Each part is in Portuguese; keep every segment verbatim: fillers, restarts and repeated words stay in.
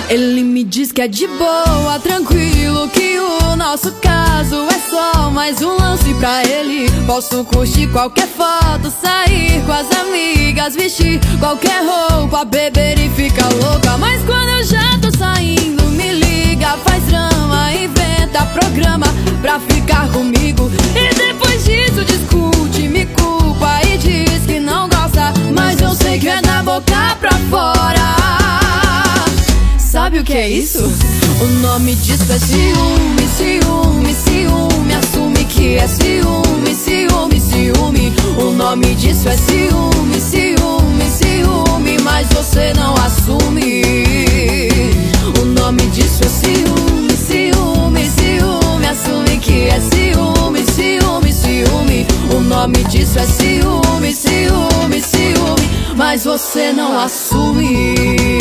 Ele me diz que é de boa, tranquilo, que o nosso caso é só mais um lance pra ele. Posso curtir qualquer foto, sair com as amigas, vestir qualquer roupa, beber e ficar louca. Mas quando eu já tô saindo, me liga, faz drama, inventa programa pra ficar comigo. E depois disso discute, me culpa e diz que não gosta, mas eu sei que é da boca pra fora. Sabe o que é isso? O nome disso é ciúme, ciúme, ciúme. Assume que é ciúme, ciúme, ciúme. O nome disso é ciúme, ciúme, ciúme. Mas você não assume. O nome disso é ciúme, ciúme, ciúme. Assume que é ciúme, ciúme, ciúme. O nome disso é ciúme, ciúme, ciúme. Mas você não assume.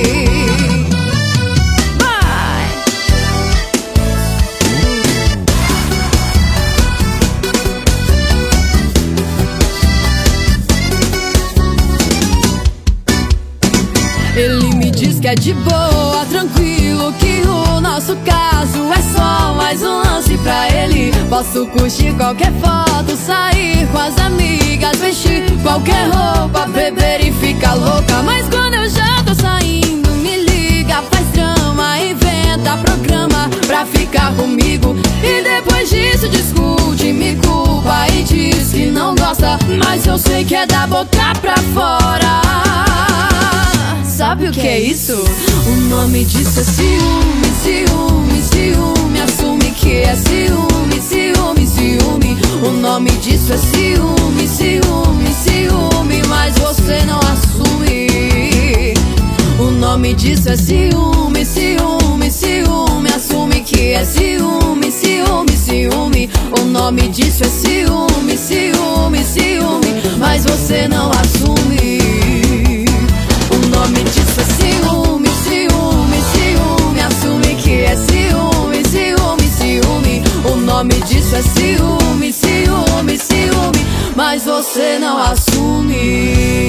Ele me diz que é de boa, tranquilo, que o nosso caso é só mais um lance pra ele. Posso curtir qualquer foto, sair com as amigas, vestir qualquer roupa, beber e ficar louca. Mas quando eu já tô saindo, me liga, faz drama, inventa programa pra ficar comigo. E depois disso discute, me culpa e diz que não gosta, mas eu sei que é da boca pra fora. Sabe o que é isso? O nome disso é ciúme, ciúme, ciúme. Assume que é ciúme, ciúme, ciúme. O nome disso é ciúme, ciúme, ciúme. Mas você não assume. O nome disso é ciúme, ciúme, ciúme. Assume que é ciúme, ciúme, ciúme. O nome disso é ciúme, ciúme, ciúme. Mas você não assume. O nome disso é ciúme, ciúme, ciúme. Assume que é ciúme, ciúme, ciúme. O nome disso é ciúme, ciúme, ciúme. Mas você não assume.